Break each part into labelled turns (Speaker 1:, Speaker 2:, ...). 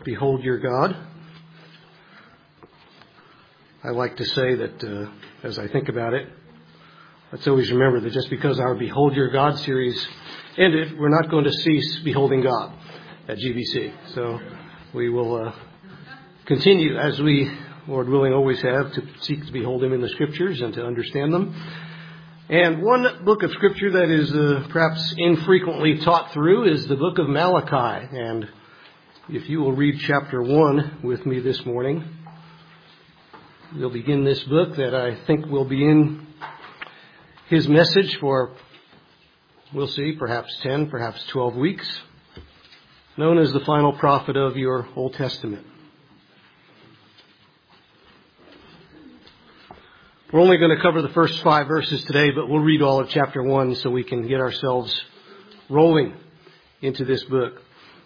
Speaker 1: Behold Your God. I like to say that as I think about it, let's always remember that just because our Behold Your God series ended, we're not going to cease beholding God at GBC. So we will continue, as we, Lord willing, always have, to seek to behold Him in the Scriptures and to understand them. And one book of Scripture that is perhaps infrequently taught through is the book of Malachi. And if you will read chapter 1 with me this morning, we'll begin this book that I think will be in His message for, we'll see, perhaps 10, perhaps 12 weeks, known as the final prophet of your Old Testament. We're only going to cover the first 5 verses today, but we'll read all of chapter 1 so we can get ourselves rolling into this book.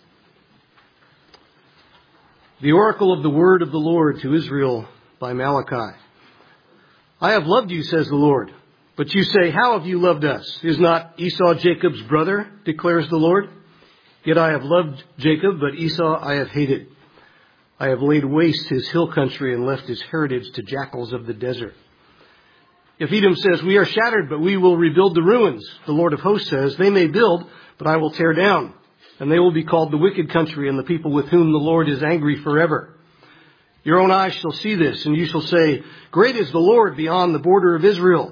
Speaker 1: The oracle of the word of the Lord to Israel by Malachi. I have loved you, says the Lord. But you say, how have you loved us? Is not Esau Jacob's brother, declares the Lord? Yet I have loved Jacob, but Esau I have hated. I have laid waste his hill country and left his heritage to jackals of the desert. If Edom says, we are shattered, but we will rebuild the ruins, the Lord of hosts says, they may build, but I will tear down. And they will be called the wicked country and the people with whom the Lord is angry forever. Your own eyes shall see this, and you shall say, great is the Lord beyond the border of Israel.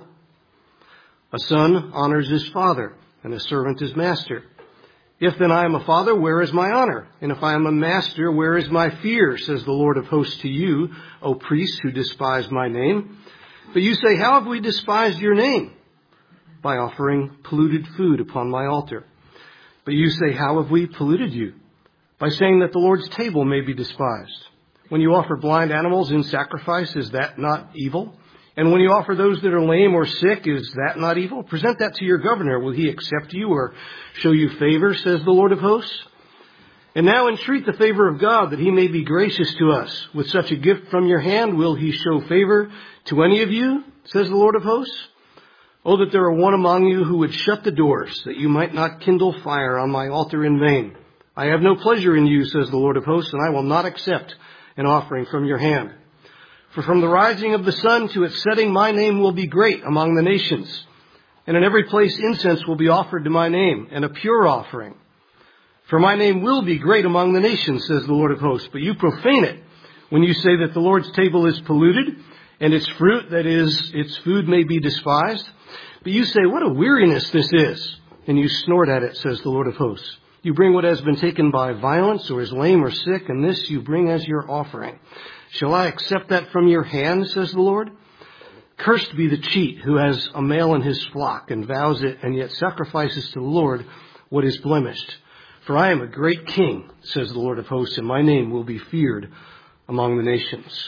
Speaker 1: A son honors his father, and a servant his master. If then I am a father, where is my honor? And if I am a master, where is my fear? Says the Lord of hosts to you, O priests who despise my name. But you say, how have we despised your name? By offering polluted food upon my altar. But you say, how have we polluted you? By saying that the Lord's table may be despised. When you offer blind animals in sacrifice, is that not evil? And when you offer those that are lame or sick, is that not evil? Present that to your governor. Will he accept you or show you favor, says the Lord of hosts? And now entreat the favor of God, that he may be gracious to us. With such a gift from your hand, will he show favor to any of you, says the Lord of hosts? Oh, that there were one among you who would shut the doors, that you might not kindle fire on my altar in vain. I have no pleasure in you, says the Lord of hosts, and I will not accept an offering from your hand. For from the rising of the sun to its setting, my name will be great among the nations. And in every place incense will be offered to my name, and a pure offering. For my name will be great among the nations, says the Lord of hosts. But you profane it when you say that the Lord's table is polluted, and its fruit, that is, its food, may be despised. But you say, what a weariness this is. And you snort at it, says the Lord of hosts. You bring what has been taken by violence, or is lame or sick, and this you bring as your offering. Shall I accept that from your hand, says the Lord? Cursed be the cheat who has a male in his flock, and vows it, and yet sacrifices to the Lord what is blemished. For I am a great king, says the Lord of hosts, and my name will be feared among the nations.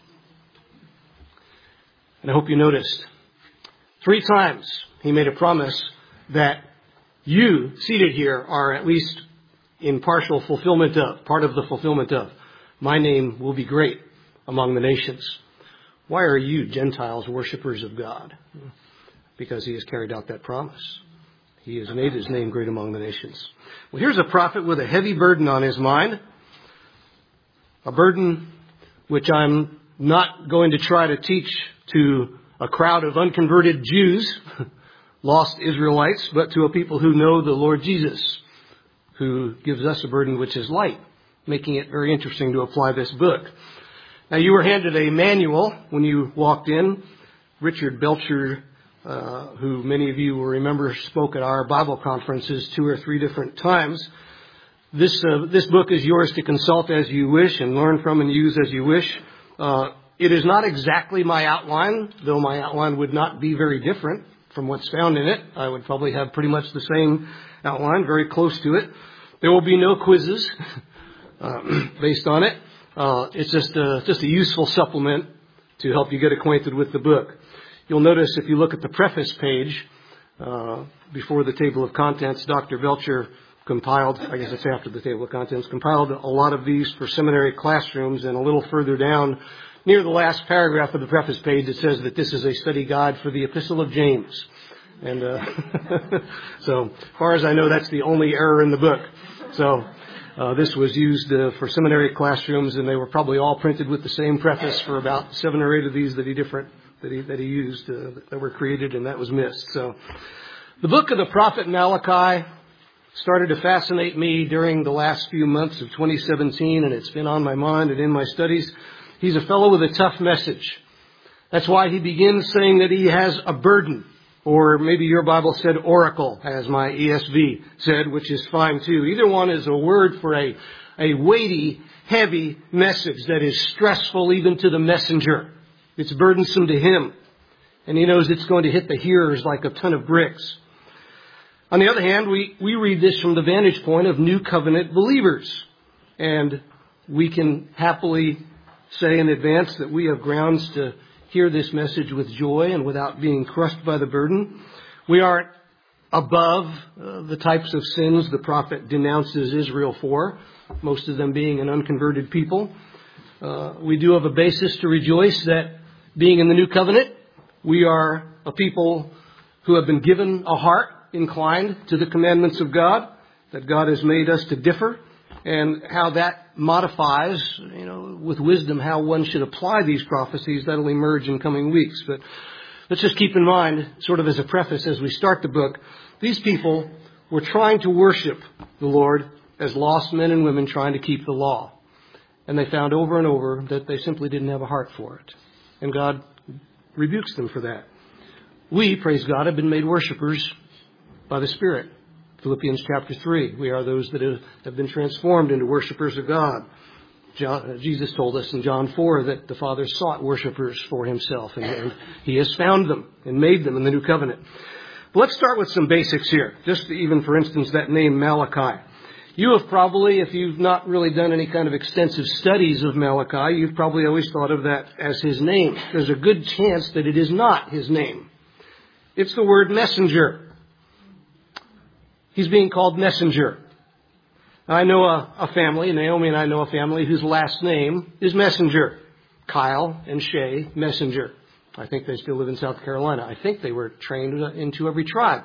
Speaker 1: And I hope you noticed, 3 times he made a promise that you, seated here, are at least in partial fulfillment of, part of the fulfillment of, my name will be great among the nations. Why are you, Gentiles, worshipers of God? Because he has carried out that promise. He has made his name great among the nations. Well, here's a prophet with a heavy burden on his mind. A burden which I'm not going to try to teach to a crowd of unconverted Jews, lost Israelites, but to a people who know the Lord Jesus, who gives us a burden which is light, making it very interesting to apply this book. Now, you were handed a manual when you walked in. Richard Belcher, who many of you will remember spoke at our Bible conferences 2 or 3 different times. This book is yours to consult as you wish and learn from and use as you wish. It is not exactly my outline, though my outline would not be very different from what's found in it. I would probably have pretty much the same outline, very close to it. There will be no quizzes based on it. It's just a useful supplement to help you get acquainted with the book. You'll notice if you look at the preface page before the table of contents, Dr. Belcher compiled, I guess it's after the table of contents, compiled a lot of these for seminary classrooms, and a little further down near the last paragraph of the preface page, it says that this is a study guide for the Epistle of James. And so, as far as I know, that's the only error in the book. So, This was used for seminary classrooms, and they were probably all printed with the same preface for about 7 or 8 of these that he used that were created, and that was missed. So the book of the prophet Malachi started to fascinate me during the last few months of 2017, and it's been on my mind and in my studies. He's a fellow with a tough message. That's why he begins saying that he has a burden. Or maybe your Bible said oracle, as my ESV said, which is fine too. Either one is a word for a weighty, heavy message that is stressful even to the messenger. It's burdensome to him. And he knows it's going to hit the hearers like a ton of bricks. On the other hand, we read this from the vantage point of New Covenant believers. And we can happily say in advance that we have grounds to hear this message with joy and without being crushed by the burden. We aren't above the types of sins the prophet denounces Israel for, most of them being an unconverted people. We do have a basis to rejoice that being in the new covenant, we are a people who have been given a heart inclined to the commandments of God, that God has made us to differ, and how that modifies, with wisdom, how one should apply these prophecies. That'll emerge in coming weeks. But let's just keep in mind, sort of as a preface as we start the book, these people were trying to worship the Lord as lost men and women trying to keep the law. And they found over and over that they simply didn't have a heart for it. And God rebukes them for that. We, praise God, have been made worshipers by the Spirit. Philippians chapter 3, we are those that have been transformed into worshipers of God. Jesus told us in John 4 that the Father sought worshipers for himself, and he has found them and made them in the new covenant. But let's start with some basics here. Just even, for instance, that name Malachi. You have probably, if you've not really done any kind of extensive studies of Malachi, you've probably always thought of that as his name. There's a good chance that it is not his name. It's the word messenger. He's being called messenger. I know a family, Naomi and I know a family whose last name is Messenger. Kyle and Shay Messenger. I think they still live in South Carolina. I think they were trained into every tribe.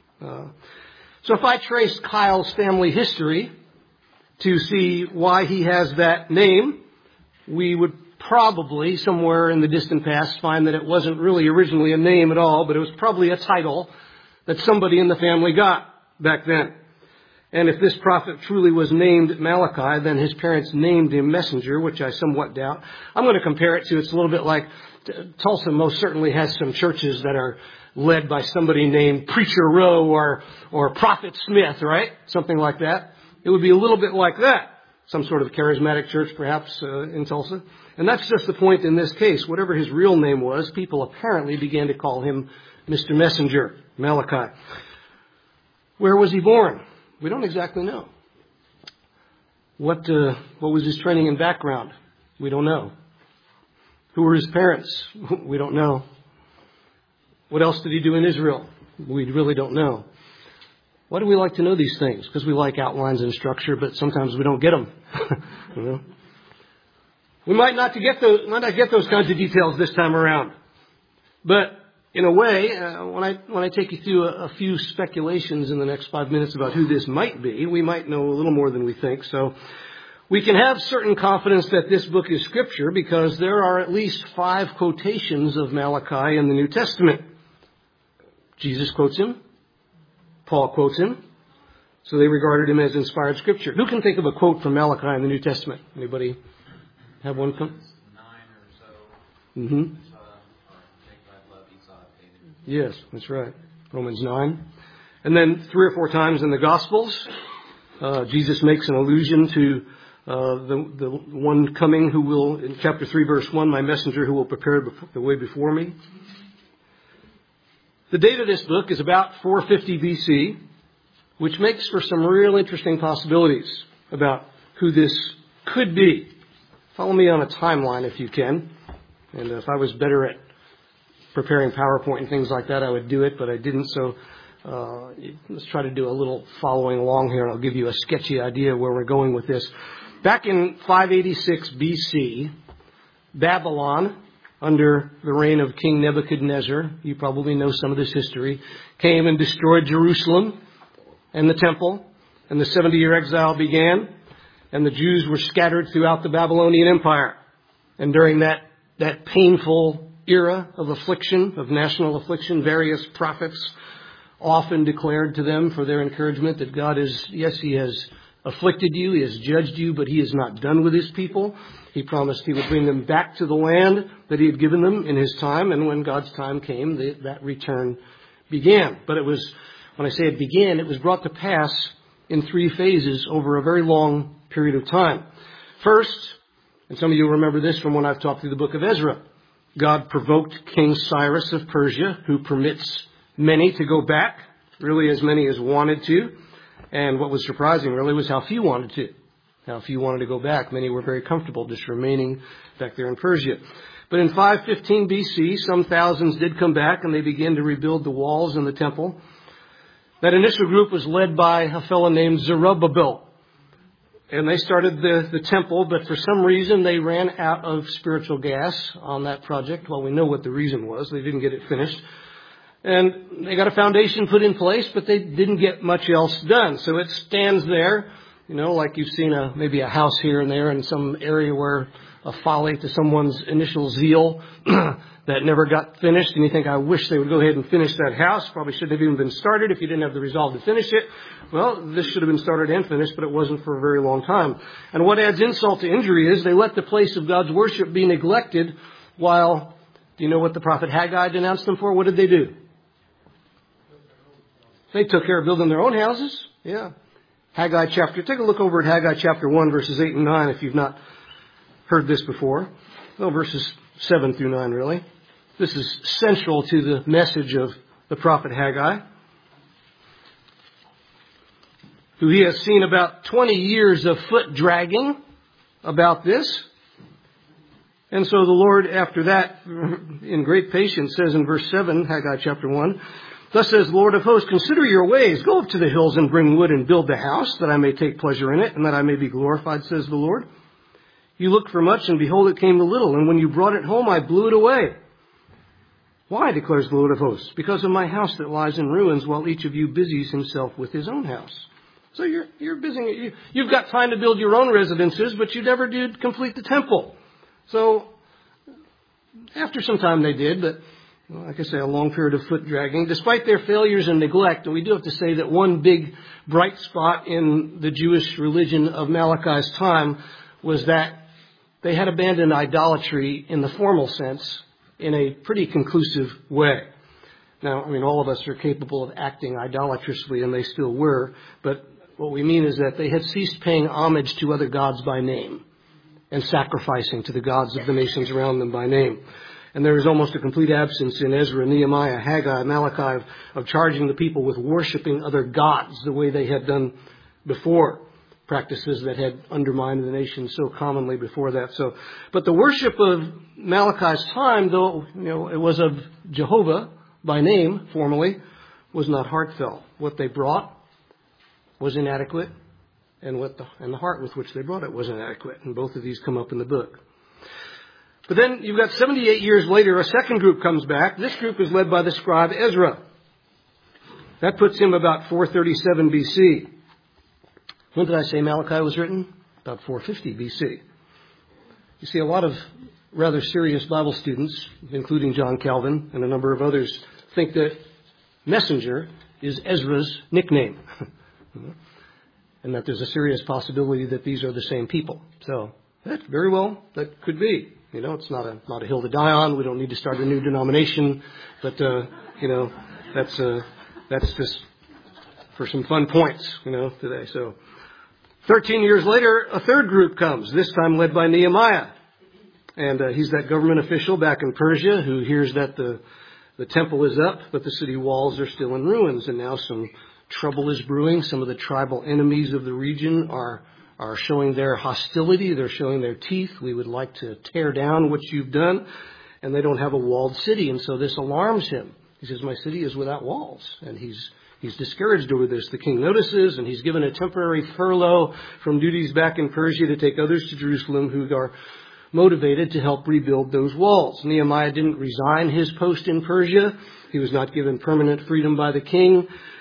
Speaker 1: So if I trace Kyle's family history to see why he has that name, we would probably, somewhere in the distant past, find that it wasn't really originally a name at all, but it was probably a title that somebody in the family got back then. And if this prophet truly was named Malachi, then his parents named him Messenger, which I somewhat doubt. I'm going to compare it to, it's a little bit like Tulsa most certainly has some churches that are led by somebody named Preacher Rowe or Prophet Smith, right? Something like that. It would be a little bit like that. Some sort of charismatic church, perhaps, in Tulsa. And that's just the point in this case. Whatever his real name was, people apparently began to call him Mr. Messenger, Malachi. Where was he born? We don't exactly know. What was his training and background? We don't know. Who were his parents? We don't know. What else did he do in Israel? We really don't know. Why do we like to know these things? Because we like outlines and structure, but sometimes we don't get them. We might not get those kinds of details this time around. But in a way, when I take you through a few speculations in the next 5 minutes about who this might be, we might know a little more than we think. So we can have certain confidence that this book is Scripture because there are at least 5 quotations of Malachi in the New Testament. Jesus quotes him. Paul quotes him. So they regarded him as inspired Scripture. Who can think of a quote from Malachi in the New Testament? Anybody have one come?
Speaker 2: 9 or so.
Speaker 1: Mm-hmm. Yes, that's right. Romans 9. And then 3 or 4 times in the Gospels, Jesus makes an allusion to the one coming who will, in chapter 3, verse 1, my messenger who will prepare the way before me. The date of this book is about 450 BC, which makes for some real interesting possibilities about who this could be. Follow me on a timeline if you can. And if I was better at preparing PowerPoint and things like that, I would do it, but I didn't. So let's try to do a little following along here, and I'll give you a sketchy idea where we're going with this. Back in 586 BC, Babylon, under the reign of King Nebuchadnezzar, you probably know some of this history, came and destroyed Jerusalem and the temple, and the 70-year exile began. And the Jews were scattered throughout the Babylonian Empire. And during that painful era of affliction, of national affliction, various prophets often declared to them for their encouragement that God is, yes, He has afflicted you, He has judged you, but He is not done with His people. He promised He would bring them back to the land that He had given them in His time. And when God's time came, that return began. But it was, when I say it began, it was brought to pass in 3 phases over a very long period of time. First, and some of you remember this from when I've talked through the book of Ezra, God provoked King Cyrus of Persia, who permits many to go back, really as many as wanted to. And what was surprising really was how few wanted to. How few wanted to go back. Many were very comfortable just remaining back there in Persia. But in 515 BC, some thousands did come back and they began to rebuild the walls and the temple. That initial group was led by a fellow named Zerubbabel. And they started the temple, but for some reason they ran out of spiritual gas on that project. Well, we know what the reason was. They didn't get it finished. And they got a foundation put in place, but they didn't get much else done. So it stands there, like you've seen maybe a house here and there in some area where a folly to someone's initial zeal that never got finished. And you think, I wish they would go ahead and finish that house. Probably shouldn't have even been started if you didn't have the resolve to finish it. Well, this should have been started and finished, but it wasn't for a very long time. And what adds insult to injury is they let the place of God's worship be neglected while, do you know what the prophet Haggai denounced them for? What did they do? They took care of building their own houses. Yeah. Take a look over at Haggai chapter 1, verses 8 and 9 if you've not heard this before. No, verses 7 through 9, really. This is central to the message of the prophet Haggai, who he has seen about 20 years of foot dragging about this. And so the Lord, after that, in great patience, says in verse 7, Haggai chapter 1, Thus says the Lord of hosts, consider your ways, go up to the hills and bring wood and build the house, that I may take pleasure in it, and that I may be glorified, says the Lord. You looked for much, and behold, it came to little, and when you brought it home, I blew it away. Why, declares the Lord of hosts? Because of my house that lies in ruins, while each of you busies himself with his own house. So you're busy. You've got time to build your own residences, but you never did complete the temple. So after some time they did, but like I say, a long period of foot dragging. Despite their failures and neglect, and we do have to say that one big bright spot in the Jewish religion of Malachi's time was that they had abandoned idolatry in the formal sense in a pretty conclusive way. Now, all of us are capable of acting idolatrously, and they still were, but what we mean is that they had ceased paying homage to other gods by name and sacrificing to the gods of the nations around them by name. And there is almost a complete absence in Ezra, Nehemiah, Haggai, Malachi of charging the people with worshiping other gods the way they had done before, practices that had undermined the nation so commonly before that. But the worship of Malachi's time, though it was of Jehovah by name formally, was not heartfelt. What they brought was inadequate, and the heart with which they brought it was inadequate. And both of these come up in the book. But then you've got 78 years later, a second group comes back. This group is led by the scribe Ezra. That puts him about 437 BC. When did I say Malachi was written? About 450 BC. You see, a lot of rather serious Bible students, including John Calvin and a number of others, think that messenger is Ezra's nickname. And that there's a serious possibility that these are the same people. So that very well, that could be. It's not a hill to die on. We don't need to start a new denomination. But, that's just for some fun points, today. So 13 years later, a third group comes, this time led by Nehemiah. And he's that government official back in Persia who hears that the temple is up, but the city walls are still in ruins. And now some trouble is brewing. Some of the tribal enemies of the region are showing their hostility. They're showing their teeth. We would like to tear down what you've done. And they don't have a walled city. And so this alarms him. He says, my city is without walls. And he's discouraged over this. The king notices, and he's given a temporary furlough from duties back in Persia to take others to Jerusalem who are motivated to help rebuild those walls. Nehemiah didn't resign his post in Persia. He was not given permanent freedom by the king.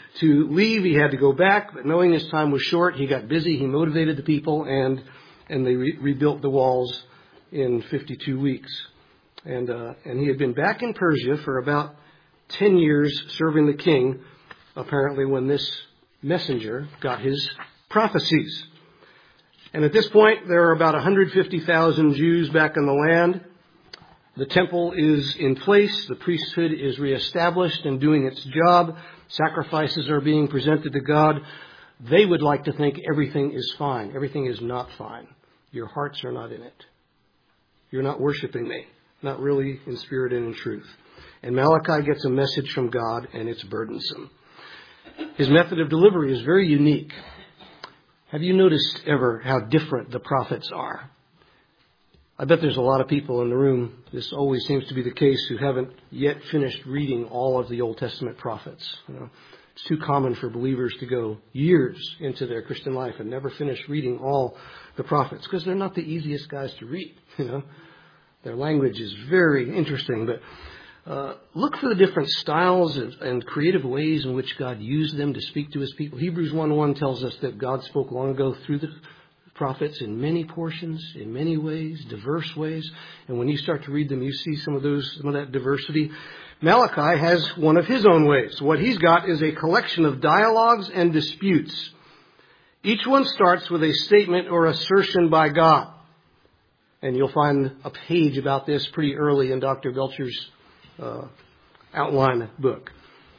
Speaker 1: to leave. He had to go back, but knowing his time was short, he got busy. He motivated the people, and they rebuilt the walls in 52 weeks. And he had been back in Persia for about 10 years serving the king, apparently when this messenger got his prophecies. And at this point, there are about 150,000 Jews back in the land. The temple is in place. The priesthood is reestablished and doing its job. Sacrifices are being presented to God. They would like to think everything is fine. Everything is not fine. Your hearts are not in it. You're not worshiping me. Not really in spirit and in truth. And Malachi gets a message from God, and it's burdensome. His method of delivery is very unique. Have you noticed ever how different the prophets are? I bet there's a lot of people in the room, this always seems to be the case, who haven't yet finished reading all of the Old Testament prophets. It's too common for believers to go years into their Christian life and never finish reading all the prophets, because they're not the easiest guys to read. Their language is very interesting, but look for the different styles and creative ways in which God used them to speak to his people. Hebrews 1:1 tells us that God spoke long ago through the prophets in many portions, in many ways, diverse ways. And when you start to read them, you see some of that diversity. Malachi has one of his own ways. What he's got is a collection of dialogues and disputes. Each one starts with a statement or assertion by God. And you'll find a page about this pretty early in Dr. Belcher's outline book.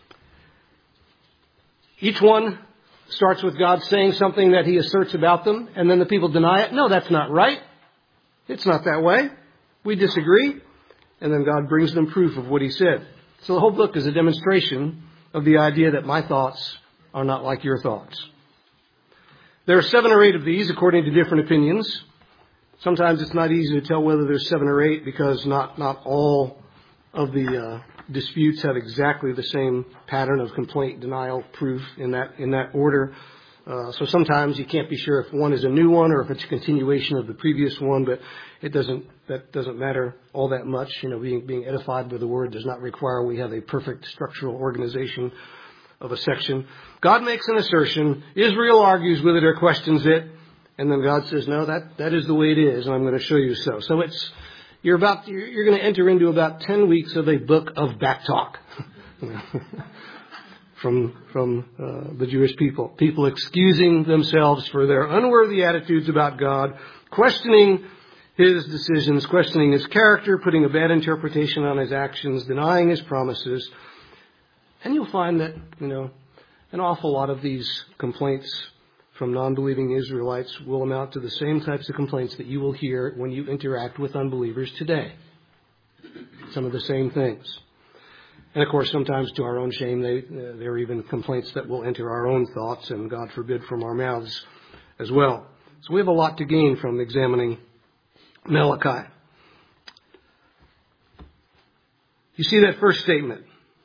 Speaker 1: Each one starts with God saying something that he asserts about them, and then the people deny it. No, that's not right. It's not that way. We disagree. And then God brings them proof of what he said. So the whole book is a demonstration of the idea that my thoughts are not like your thoughts. There are 7 or 8 of these according to different opinions. Sometimes it's not easy to tell whether there's 7 or 8 because not all of the disputes have exactly the same pattern of complaint, denial, proof in that order. So sometimes you can't be sure if one is a new one or if it's a continuation of the previous one, but that doesn't matter all that much. Being edified by the word does not require we have a perfect structural organization of a section. God makes an assertion, Israel argues with it or questions it, and then God says, no, that is the way it is, and I'm going to show you so. So you're going to enter into about 10 weeks of a book of backtalk from the Jewish people. People excusing themselves for their unworthy attitudes about God, questioning his decisions, questioning his character, putting a bad interpretation on his actions, denying his promises. And you'll find that, an awful lot of these complaints from non-believing Israelites will amount to the same types of complaints that you will hear when you interact with unbelievers today. Some of the same things. And of course, sometimes to our own shame, there are even complaints that will enter our own thoughts and, God forbid, from our mouths as well. So we have a lot to gain from examining Malachi. You see that first statement.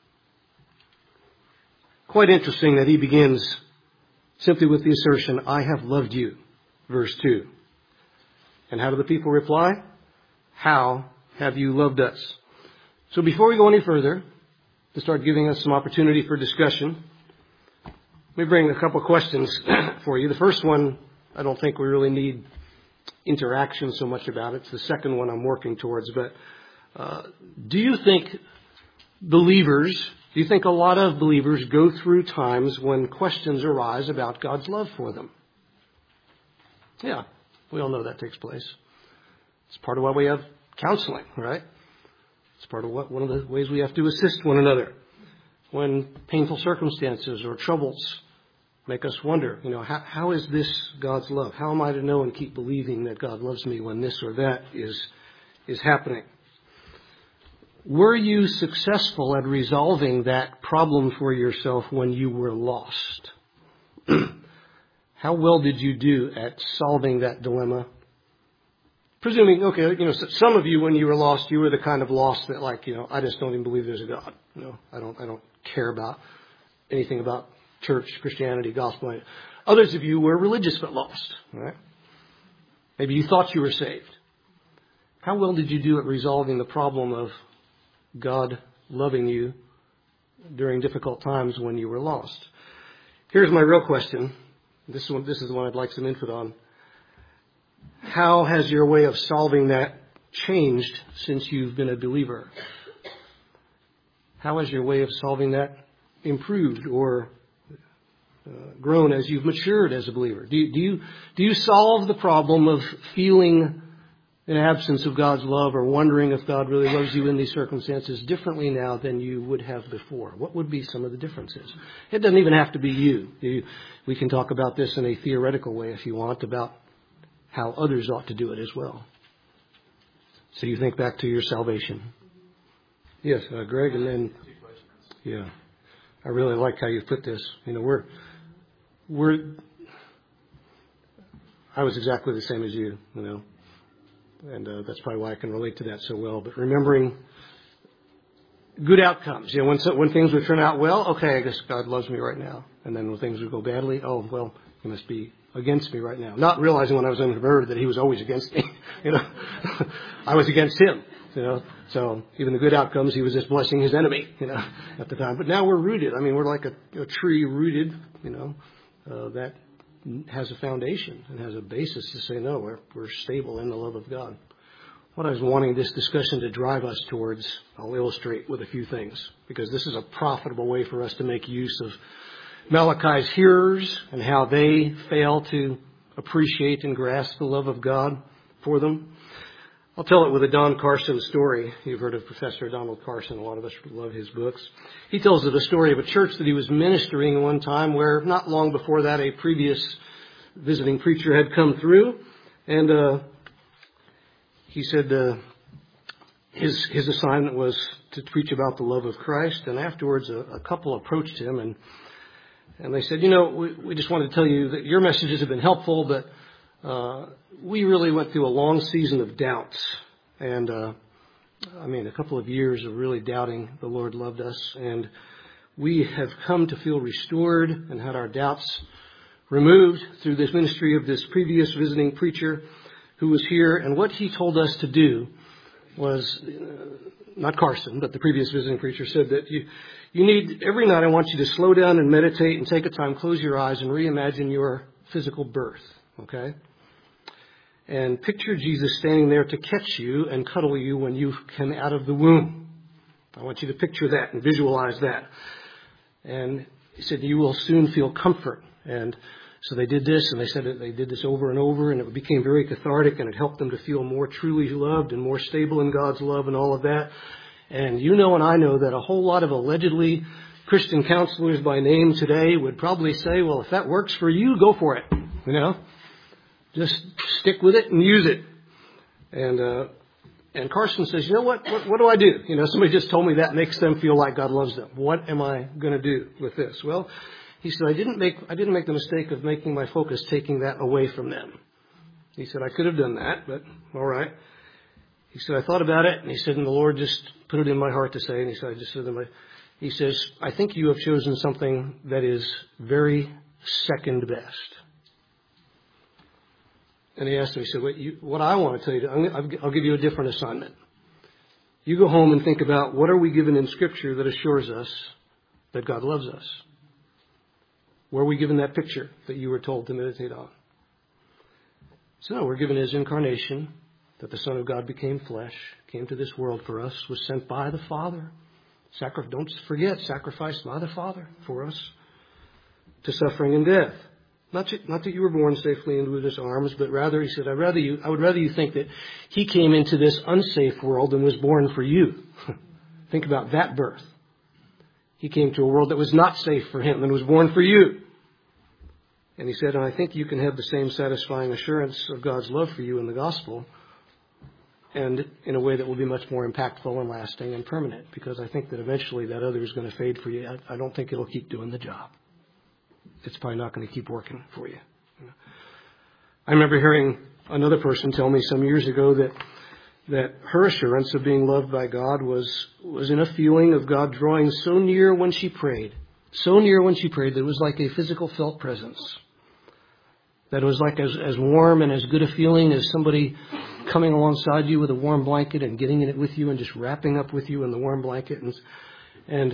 Speaker 1: Quite interesting that he begins simply with the assertion, I have loved you, verse 2. And how do the people reply? How have you loved us? So before we go any further, to start giving us some opportunity for discussion, let me bring a couple of questions for you. The first one, I don't think we really need interaction so much about. It's the second one I'm working towards. But do you think a lot of believers go through times when questions arise about God's love for them? Yeah, we all know that takes place. It's part of why we have counseling, right? It's part of one of the ways we have to assist one another when painful circumstances or troubles make us wonder, how is this God's love? How am I to know and keep believing that God loves me when this or that is happening? Were you successful at resolving that problem for yourself when you were lost? How well did you do at solving that dilemma? Presuming, some of you, when you were lost, you were the kind of lost that, I just don't even believe there's a God. I don't care about anything about church, Christianity, gospel. Others of you were religious but lost. Right? Maybe you thought you were saved. How well did you do at resolving the problem of God loving you during difficult times when you were lost? Here's my real question. This is the one I'd like some input on. How has your way of solving that changed since you've been a believer? How has your way of solving that improved or grown as you've matured as a believer? Do you solve the problem of feeling an absence of God's love or wondering if God really loves you in these circumstances differently now than you would have before? What would be some of the differences? It doesn't even have to be you. We can talk about this in a theoretical way if you want, about how others ought to do it as well. So you think back to your salvation. Yes, Greg, and then, yeah, I really like how you put this. I was exactly the same as you, and that's probably why I can relate to that so well. But remembering good outcomes, when things would turn out well, okay, I guess God loves me right now. And then when things would go badly, oh, well, He must be against me right now. Not realizing when I was unconverted that He was always against me. I was against Him. So even the good outcomes, He was just blessing His enemy, at the time. But now we're rooted. I mean, we're like a tree rooted, that has a foundation and has a basis to say, no, we're stable in the love of God. What I was wanting this discussion to drive us towards, I'll illustrate with a few things, because this is a profitable way for us to make use of Malachi's hearers and how they fail to appreciate and grasp the love of God for them. I'll tell it with a Don Carson story. You've heard of Professor Donald Carson. A lot of us love his books. He tells of a story of a church that he was ministering one time where not long before that a previous visiting preacher had come through. And he said his assignment was to preach about the love of Christ. And afterwards a couple approached him and they said, we just wanted to tell you that your messages have been helpful, but we really went through a long season of doubts. And, a couple of years of really doubting the Lord loved us. And we have come to feel restored and had our doubts removed through this ministry of this previous visiting preacher who was here. And what he told us to do was, not Carson, but the previous visiting preacher said that you need, every night I want you to slow down and meditate and take a time, close your eyes and reimagine your physical birth. Okay? And picture Jesus standing there to catch you and cuddle you when you come out of the womb. I want you to picture that and visualize that. And he said, you will soon feel comfort. And so they did this, and they said that they did this over and over, and it became very cathartic, and it helped them to feel more truly loved and more stable in God's love and all of that. And and I know that a whole lot of allegedly Christian counselors by name today would probably say, well, if that works for you, go for it. Just stick with it and use it. And Carson says, what do I do? Somebody just told me that makes them feel like God loves them. What am I going to do with this? Well, he said, I didn't make the mistake of making my focus taking that away from them. He said, I could have done that, but all right. He said, I thought about it, and he said, and the Lord just put it in my heart to say, and he said, he says, I think you have chosen something that is very second best. And he asked me, he said, what I want to tell you, I'll give you a different assignment. You go home and think about what are we given in Scripture that assures us that God loves us? Where are we given that picture that you were told to meditate on? So no, we're given His incarnation, that the Son of God became flesh, came to this world for us, was sent by the Father. Don't forget, sacrificed by the Father for us to suffering and death. Not that you were born safely into His arms, but rather, he said, I would rather you think that He came into this unsafe world and was born for you. Think about that birth. He came to a world that was not safe for Him and was born for you. And he said, and I think you can have the same satisfying assurance of God's love for you in the gospel, and in a way that will be much more impactful and lasting and permanent, because I think that eventually that other is going to fade for you. I don't think it'll keep doing the job. It's probably not going to keep working for you. I remember hearing another person tell me some years ago that her assurance of being loved by God was in a feeling of God drawing so near when she prayed. So near when she prayed that it was like a physical felt presence. That it was like as warm and as good a feeling as somebody coming alongside you with a warm blanket and getting in it with you and just wrapping up with you in the warm blanket. And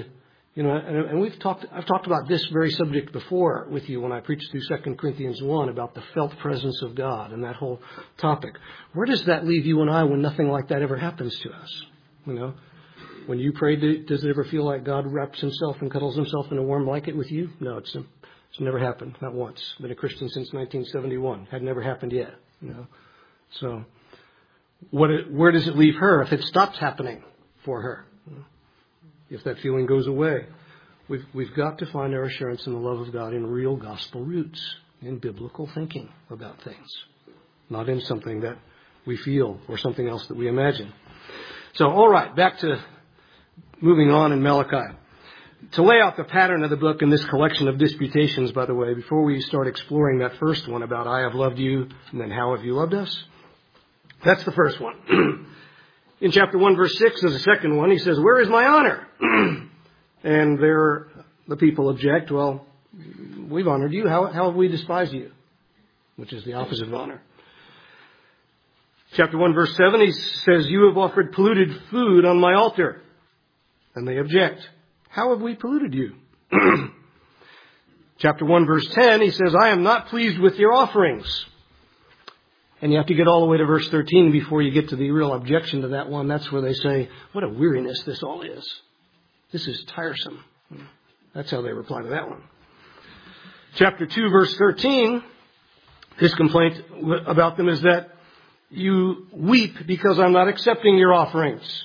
Speaker 1: You know, and I've talked about this very subject before with you when I preached through 2 Corinthians 1 about the felt presence of God and that whole topic. Where does that leave you and I when nothing like that ever happens to us? You know, when you pray, does it ever feel like God wraps himself and cuddles himself in a warm blanket with you? No, it's never happened, not once. Been a Christian since 1971. Had never happened yet. You know, so where does it leave her if it stops happening for her? If that feeling goes away, we've got to find our assurance in the love of God in real gospel roots, in biblical thinking about things, not in something that we feel or something else that we imagine. So, all right, back to moving on in Malachi. To lay out the pattern of the book in this collection of disputations, by the way, before we start exploring that first one about I have loved you and then how have you loved us, that's the first one. In chapter 1, verse 6, there's a second one. He says, where is my honor? And the people object, well, we've honored you. How have we despised you? Which is the opposite of honor. Chapter 1, verse 7, he says, you have offered polluted food on my altar. And they object. How have we polluted you? Chapter 1, verse 10, he says, I am not pleased with your offerings. And you have to get all the way to verse 13 before you get to the real objection to that one. That's where they say, what a weariness this all is. This is tiresome. That's how they reply to that one. Chapter 2, verse 13, his complaint about them is that you weep because I'm not accepting your offerings.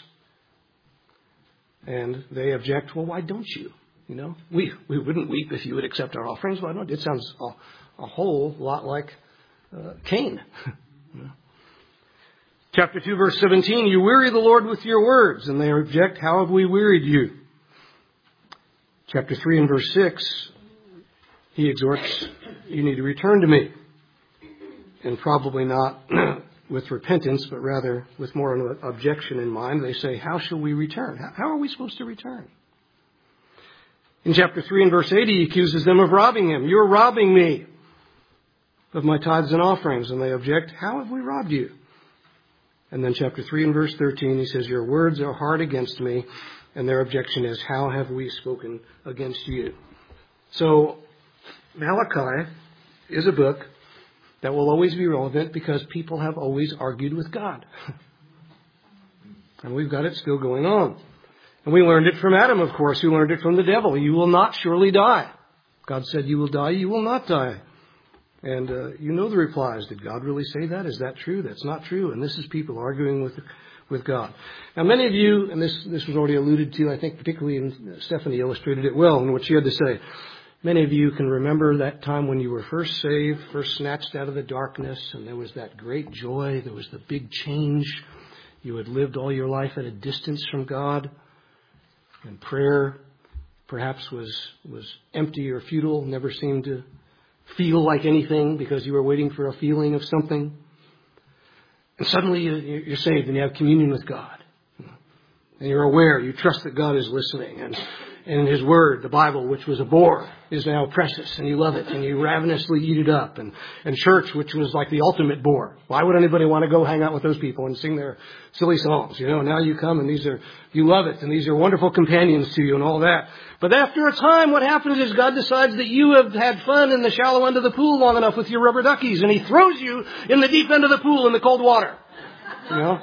Speaker 1: And they object, well, why don't you? You know, we wouldn't weep if you would accept our offerings. Why don't? It sounds a whole lot like Cain. Chapter 2, verse 17, you weary the Lord with your words. And they object, how have we wearied you? Chapter 3 and verse 6, he exhorts, you need to return to me. And probably not with repentance, but rather with more of an objection in mind. They say, how shall we return? How are we supposed to return? In chapter 3 and verse 8, he accuses them of robbing him. You're robbing me of my tithes and offerings. And they object, how have we robbed you? And then chapter 3 and verse 13, he says, your words are hard against me. And their objection is, how have we spoken against you? So Malachi is a book that will always be relevant because people have always argued with God. And we've got it still going on. And we learned it from Adam, of course, who learned it from the devil. You will not surely die. God said you will die, you will not die. And you know the replies. Did God really say that? Is that true? That's not true. And this is people arguing with God. Now, many of you, and this was already alluded to, I think particularly in Stephanie illustrated it well in what she had to say. Many of you can remember that time when you were first saved, first snatched out of the darkness, and there was that great joy. There was the big change. You had lived all your life at a distance from God. And prayer perhaps was empty or futile, never seemed to feel like anything because you were waiting for a feeling of something. And suddenly you're saved and you have communion with God. And you're aware, you trust that God is listening. And in His Word, the Bible, which was a bore, is now precious. And you love it. And you ravenously eat it up. And church, which was like the ultimate bore. Why would anybody want to go hang out with those people and sing their silly songs? You know, now you come and you love it. And these are wonderful companions to you and all that. But after a time, what happens is God decides that you have had fun in the shallow end of the pool long enough with your rubber duckies. And He throws you in the deep end of the pool in the cold water. You know?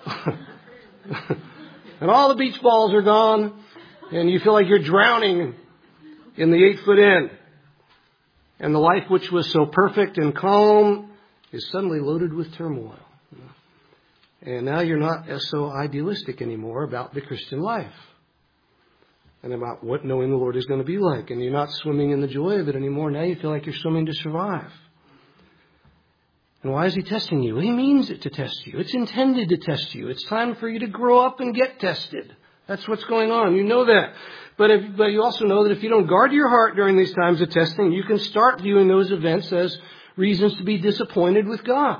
Speaker 1: And all the beach balls are gone. And you feel like you're drowning in the 8-foot end. And the life which was so perfect and calm is suddenly loaded with turmoil. And now you're not so idealistic anymore about the Christian life. And about what knowing the Lord is going to be like. And you're not swimming in the joy of it anymore. Now you feel like you're swimming to survive. And why is He testing you? He means it to test you. It's intended to test you. It's time for you to grow up and get tested. That's what's going on. You know that. But you also know that if you don't guard your heart during these times of testing, you can start viewing those events as reasons to be disappointed with God.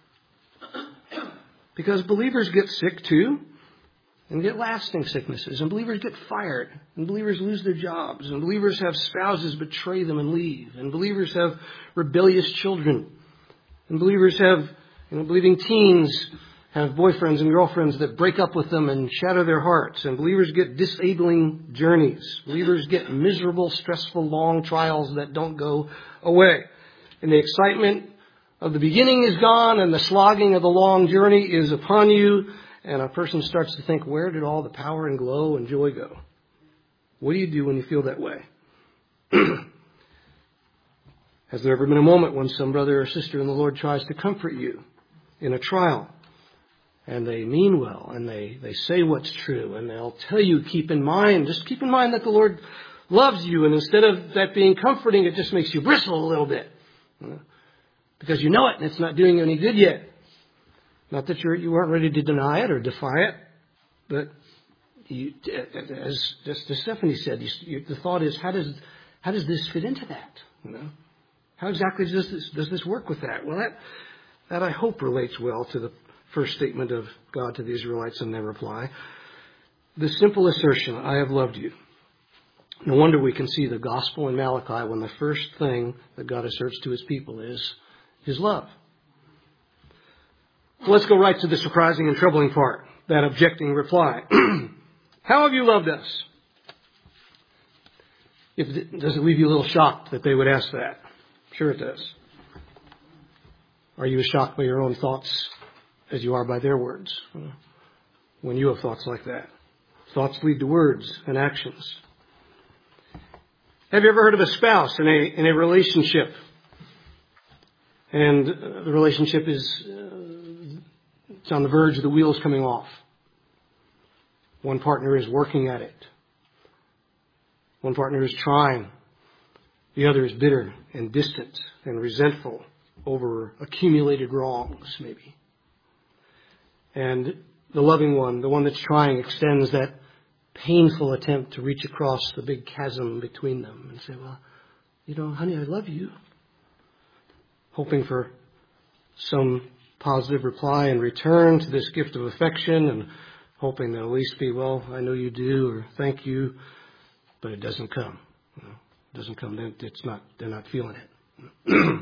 Speaker 1: Because believers get sick too, and get lasting sicknesses, and believers get fired, and believers lose their jobs, and believers have spouses betray them and leave, and believers have rebellious children, and believers have believing teens have boyfriends and girlfriends that break up with them and shatter their hearts. And believers get disabling journeys. Believers get miserable, stressful, long trials that don't go away. And the excitement of the beginning is gone, and the slogging of the long journey is upon you. And a person starts to think, where did all the power and glow and joy go? What do you do when you feel that way? Has there ever been a moment when some brother or sister in the Lord tries to comfort you in a trial? And they mean well, and they say what's true, and they'll tell you, just keep in mind that the Lord loves you. And instead of that being comforting, it just makes you bristle a little bit. Because you know it, and it's not doing you any good yet. Not that you aren't ready to deny it or defy it, but as Stephanie said, the thought is, how does this fit into that? How exactly does this work with that? Well, that I hope relates well to the first statement of God to the Israelites in their reply. The simple assertion, I have loved you. No wonder we can see the gospel in Malachi when the first thing that God asserts to his people is his love. So let's go right to the surprising and troubling part, that objecting reply. How have you loved us? Does it leave you a little shocked that they would ask that? Sure it does. Are you as shocked by your own thoughts as you are by their words? When you have thoughts like that. Thoughts lead to words and actions. Have you ever heard of a spouse in a relationship? And the relationship is it's on the verge of the wheels coming off. One partner is working at it. One partner is trying. The other is bitter and distant and resentful over accumulated wrongs, maybe. And the loving one, the one that's trying, extends that painful attempt to reach across the big chasm between them and say, well, honey, I love you. Hoping for some positive reply in return to this gift of affection, and hoping that at least be, well, I know you do, or thank you, but it doesn't come. It doesn't come. They're not feeling it.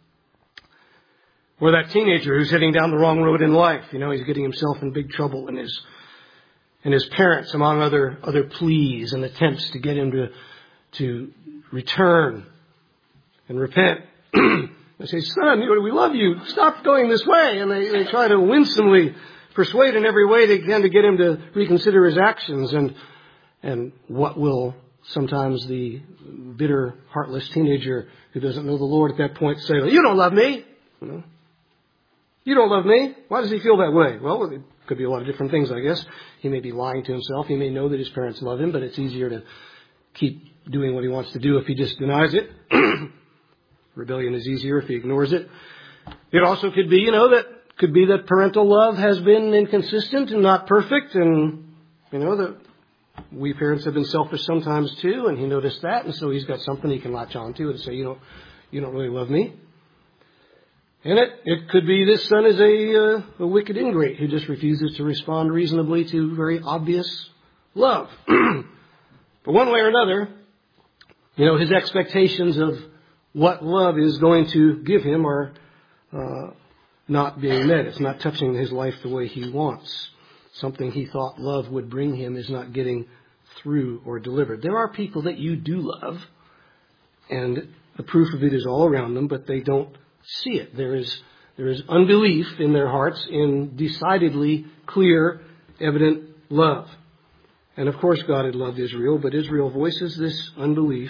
Speaker 1: Or that teenager who's heading down the wrong road in life. He's getting himself in big trouble, and his parents, among other pleas and attempts to get him to return and repent. They say, son, we love you. Stop going this way. And they try to winsomely persuade in every way they can to get him to reconsider his actions. And what will sometimes the bitter, heartless teenager who doesn't know the Lord at that point say, you don't love me. You don't love me. Why does he feel that way? Well, it could be a lot of different things, I guess. He may be lying to himself. He may know that his parents love him, but it's easier to keep doing what he wants to do if he just denies it. Rebellion is easier if he ignores it. It also could be, that parental love has been inconsistent and not perfect, and that we parents have been selfish sometimes too, and he noticed that, and so he's got something he can latch on to and say, you don't really love me. And it could be this son is a wicked ingrate who just refuses to respond reasonably to very obvious love. But one way or another, his expectations of what love is going to give him are not being met. It's not touching his life the way he wants. Something he thought love would bring him is not getting through or delivered. There are people that you do love, and the proof of it is all around them, but they don't see it. There is unbelief in their hearts in decidedly clear, evident love. And of course God had loved Israel, but Israel voices this unbelief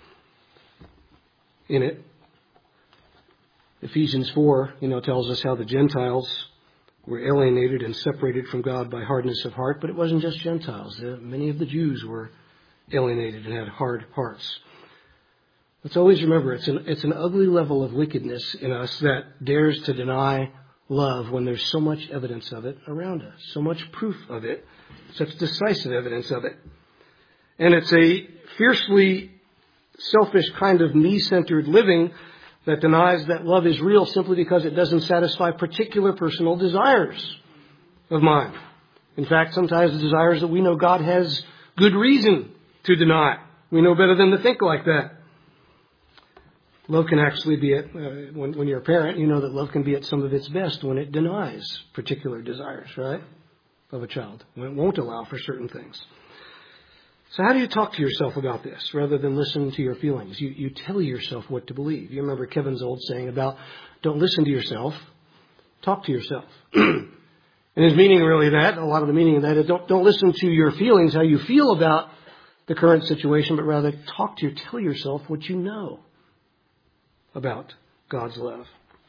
Speaker 1: in it. Ephesians 4, tells us how the Gentiles were alienated and separated from God by hardness of heart, but it wasn't just Gentiles. Many of the Jews were alienated and had hard hearts. Let's always remember, it's an ugly level of wickedness in us that dares to deny love when there's so much evidence of it around us, so much proof of it, such decisive evidence of it. And it's a fiercely selfish kind of me-centered living that denies that love is real simply because it doesn't satisfy particular personal desires of mine. In fact, sometimes the desires that we know God has good reason to deny. We know better than to think like that. Love can actually be at, when you're a parent, you know that love can be at some of its best when it denies particular desires, right, of a child, when it won't allow for certain things. So how do you talk to yourself about this rather than listen to your feelings? You tell yourself what to believe. You remember Kevin's old saying about don't listen to yourself, talk to yourself. And his meaning really that, a lot of the meaning of that is don't listen to your feelings, how you feel about the current situation, but rather tell yourself what you know about God's love.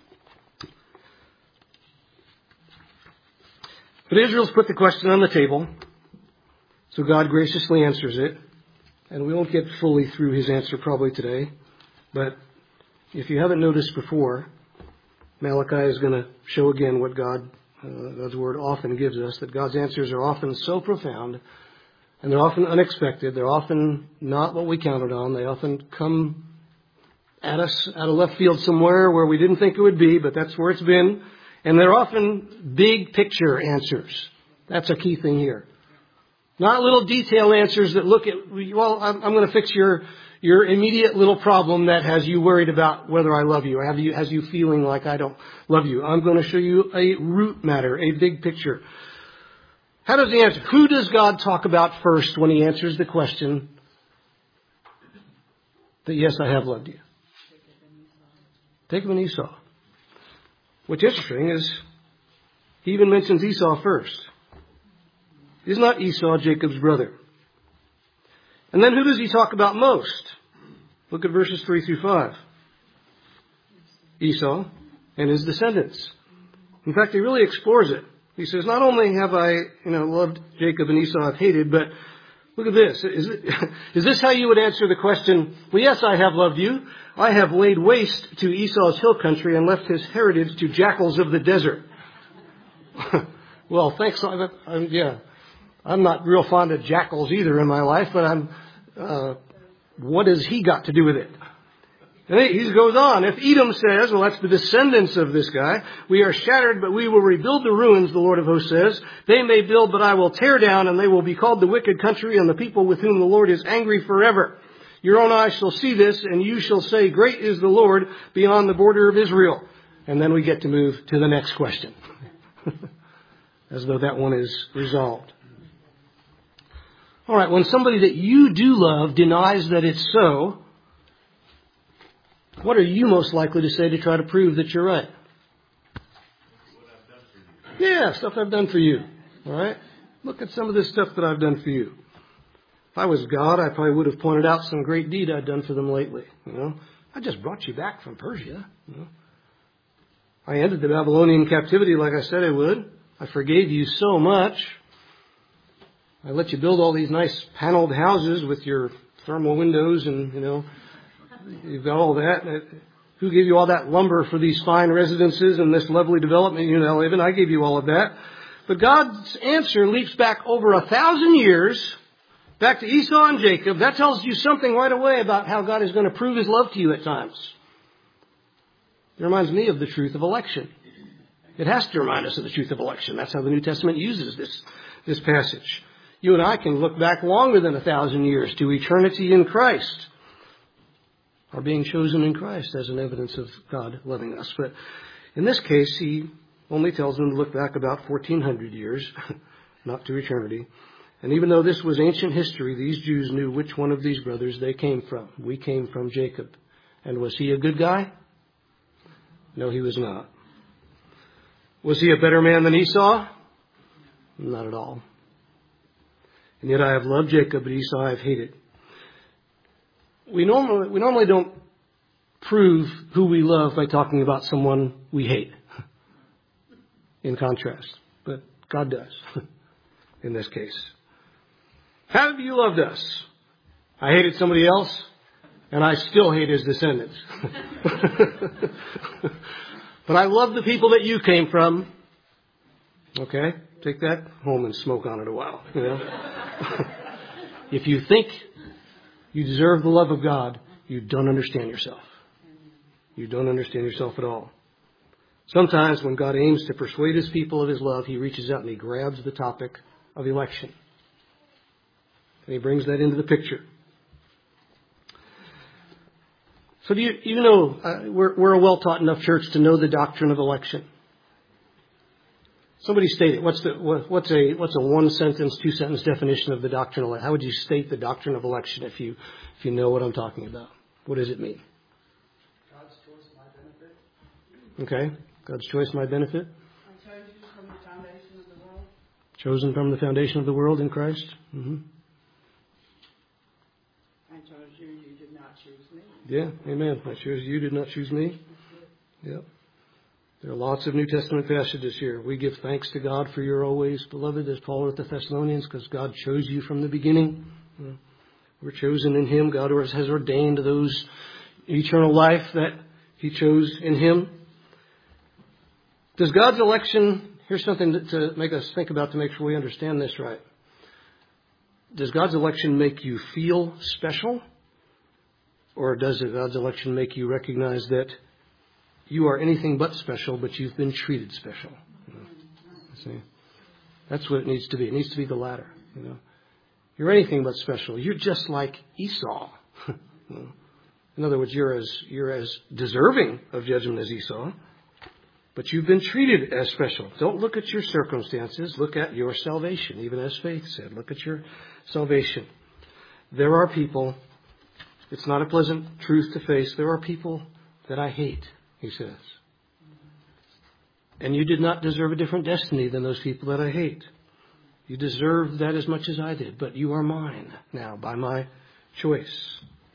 Speaker 1: But Israel's put the question on the table, so God graciously answers it, and we won't get fully through his answer probably today, but if you haven't noticed before, Malachi is going to show again what God's Word often gives us, that God's answers are often so profound, and they're often unexpected, they're often not what we counted on, they often come at us out of left field somewhere where we didn't think it would be, but that's where it's been. And they're often big picture answers. That's a key thing here. Not little detail answers that look at, well, I'm going to fix your immediate little problem that has you worried about whether I love you, or has you feeling like I don't love you. I'm going to show you a root matter, a big picture. How does he answer? Who does God talk about first when he answers the question that yes, I have loved you? Jacob and Esau. What's interesting is he even mentions Esau first. Is not Esau Jacob's brother? And then who does he talk about most? Look at verses 3 through 5. Esau and his descendants. In fact, he really explores it. He says, not only have I, loved Jacob and Esau I've hated, but look at this. Is this how you would answer the question, well, yes, I have loved you. I have laid waste to Esau's hill country and left his heritage to jackals of the desert. Well, thanks. I'm not real fond of jackals either in my life, but what has he got to do with it? And he goes on. If Edom says, well, that's the descendants of this guy, we are shattered, but we will rebuild the ruins, the Lord of hosts says. They may build, but I will tear down, and they will be called the wicked country and the people with whom the Lord is angry forever. Your own eyes shall see this, and you shall say, great is the Lord beyond the border of Israel. And then we get to move to the next question. As though that one is resolved. All right, when somebody that you do love denies that it's so, what are you most likely to say to try to prove that you're right?
Speaker 2: What I've done for you.
Speaker 1: Yeah, stuff I've done for you. All right? Look at some of this stuff that I've done for you. If I was God, I probably would have pointed out some great deed I'd done for them lately. I just brought you back from Persia. I ended the Babylonian captivity like I said I would. I forgave you so much. I let you build all these nice paneled houses with your thermal windows and, you've got all that. Who gave you all that lumber for these fine residences and this lovely development you now live in? I gave you all of that. But God's answer leaps back over 1,000 years, back to Esau and Jacob. That tells you something right away about how God is going to prove his love to you at times. It reminds me of the truth of election. It has to remind us of the truth of election. That's how the New Testament uses this passage. You and I can look back longer than 1,000 years to eternity in Christ, or being chosen in Christ as an evidence of God loving us. But in this case, he only tells them to look back about 1,400 years, not to eternity. And even though this was ancient history, these Jews knew which one of these brothers they came from. We came from Jacob. And was he a good guy? No, he was not. Was he a better man than Esau? Not at all. And yet I have loved Jacob, but Esau I have hated. We normally don't prove who we love by talking about someone we hate. In contrast. But God does. In this case. How have you loved us? I hated somebody else, and I still hate his descendants. But I love the people that you came from. Okay? Take that home and smoke on it a while. If you think you deserve the love of God, you don't understand yourself. You don't understand yourself at all. Sometimes when God aims to persuade his people of his love, he reaches out and he grabs the topic of election. And he brings that into the picture. So do you know, we're a well-taught enough church to know the doctrine of election. Somebody state it. What's a one-sentence, two-sentence definition of the doctrine of election? How would you state the doctrine of election if you know what I'm talking about? What does it mean?
Speaker 3: God's choice, my benefit.
Speaker 1: Okay. God's choice, my benefit.
Speaker 3: I chose you from the foundation of the world.
Speaker 1: Chosen from the foundation of the world in Christ. Mm-hmm.
Speaker 3: I chose you, you did not choose me.
Speaker 1: Yeah, amen. I chose you, did not choose me. Yep. There are lots of New Testament passages here. We give thanks to God for your always beloved, as Paul wrote the Thessalonians, because God chose you from the beginning. We're chosen in Him. God has ordained those eternal life that He chose in Him. Does God's election, here's something to make us think about to make sure we understand this right. Does God's election make you feel special? Or does God's election make you recognize that you are anything but special, but you've been treated special? See? That's what it needs to be. It needs to be the latter. You're anything but special. You're just like Esau. In other words, you're as deserving of judgment as Esau, but you've been treated as special. Don't look at your circumstances. Look at your salvation. Even as Faith said, look at your salvation. There are people, it's not a pleasant truth to face, there are people that I hate, he says. And you did not deserve a different destiny than those people that I hate. You deserve that as much as I did, but you are mine now by my choice.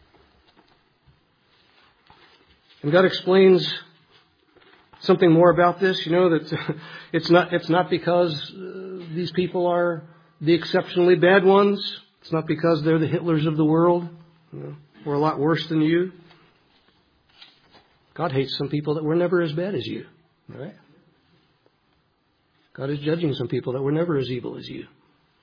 Speaker 1: And God explains something more about this. You know that it's not because these people are the exceptionally bad ones. It's not because they're the Hitlers of the world, or a lot worse than you. God hates some people that were never as bad as you. Right? God is judging some people that were never as evil as you.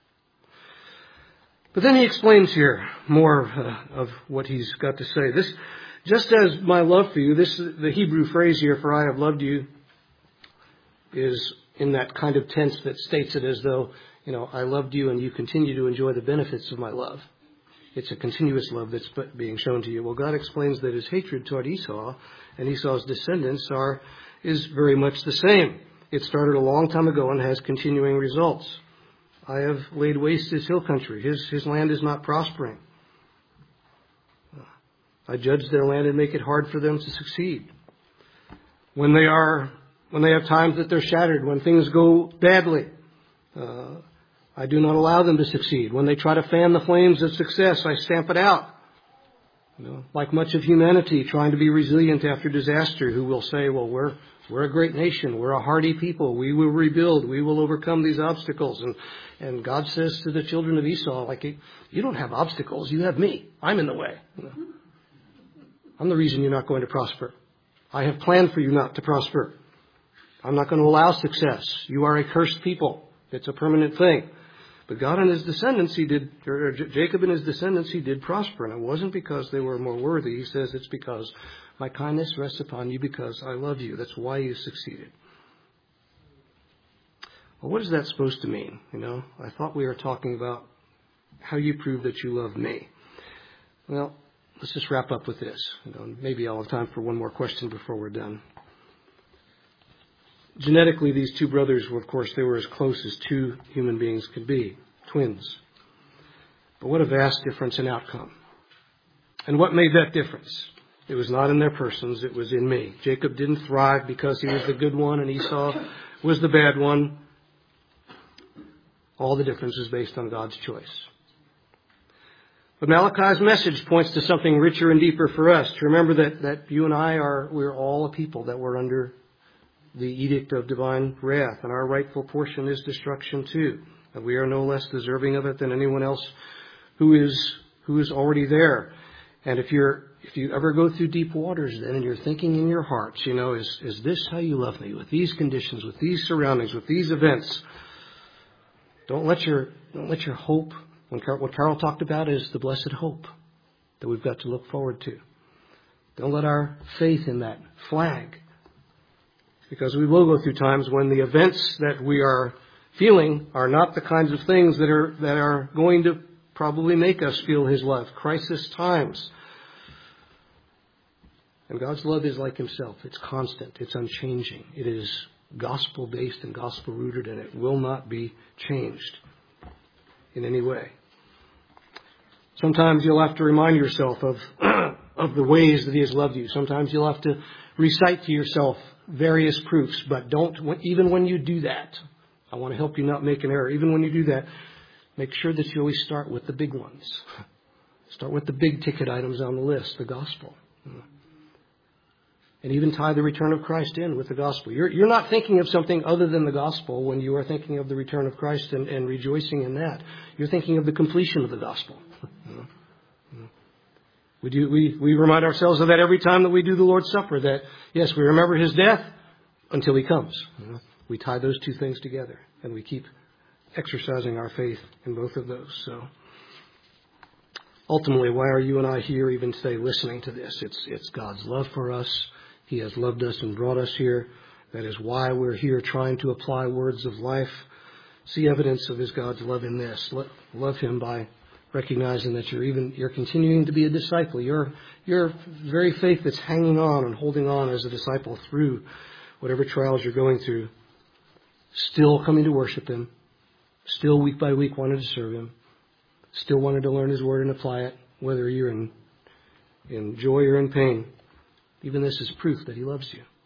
Speaker 1: But then he explains here more of what he's got to say. This, just as my love for you, the Hebrew phrase here for I have loved you is in that kind of tense that states it as though, I loved you and you continue to enjoy the benefits of my love. It's a continuous love that's being shown to you. Well, God explains that his hatred toward Esau and Esau's descendants is very much the same. It started a long time ago and has continuing results. I have laid waste his hill country. His land is not prospering. I judge their land and make it hard for them to succeed. When they have times that they're shattered, when things go badly, I do not allow them to succeed. When they try to fan the flames of success, I stamp it out. Like much of humanity trying to be resilient after disaster, who will say, well, we're a great nation. We're a hardy people. We will rebuild. We will overcome these obstacles. And God says to the children of Esau, you don't have obstacles. You have me. I'm in the way. I'm the reason you're not going to prosper. I have planned for you not to prosper. I'm not going to allow success. You are a cursed people. It's a permanent thing. But God and his descendants, Jacob and his descendants, he did prosper. And it wasn't because they were more worthy. He says it's because my kindness rests upon you because I love you. That's why you succeeded. Well, what is that supposed to mean? I thought we were talking about how you prove that you love me. Well, let's just wrap up with this. Maybe I'll have time for one more question before we're done. Genetically, these two brothers were, of course, they were as close as two human beings could be, twins. But what a vast difference in outcome. And what made that difference? It was not in their persons, it was in me. Jacob didn't thrive because he was the good one and Esau was the bad one. All the difference is based on God's choice. But Malachi's message points to something richer and deeper for us. To remember that you and we're all a people that were under the edict of divine wrath, and our rightful portion is destruction too. And we are no less deserving of it than anyone else who is already there. And if you ever go through deep waters then and you're thinking in your hearts, is this how you love me? With these conditions, with these surroundings, with these events. Don't let your hope, what Carol talked about is the blessed hope that we've got to look forward to. Don't let our faith in that flag. Because we will go through times when the events that we are feeling are not the kinds of things that are going to probably make us feel his love. Crisis times. And God's love is like himself. It's constant. It's unchanging. It is gospel-based and gospel-rooted, and it will not be changed in any way. Sometimes you'll have to remind yourself of the ways that he has loved you. Sometimes you'll have to recite to yourself various proofs, but even when you do that, I want to help you not make an error. Even when you do that, make sure that you always start with the big ones. Start with the big ticket items on the list, the gospel. And even tie the return of Christ in with the gospel. You're not thinking of something other than the gospel when you are thinking of the return of Christ and rejoicing in that. You're thinking of the completion of the gospel. We remind ourselves of that every time that we do the Lord's Supper, that, yes, we remember his death until he comes. We tie those two things together, and we keep exercising our faith in both of those. So, ultimately, why are you and I here even today listening to this? It's God's love for us. He has loved us and brought us here. That is why we're here trying to apply words of life. See evidence of God's love in this. Love him by recognizing that you're continuing to be a disciple. Your very faith that's hanging on and holding on as a disciple through whatever trials you're going through, still coming to worship him, still week by week wanting to serve him, still wanting to learn his word and apply it, whether you're in joy or in pain. Even this is proof that he loves you.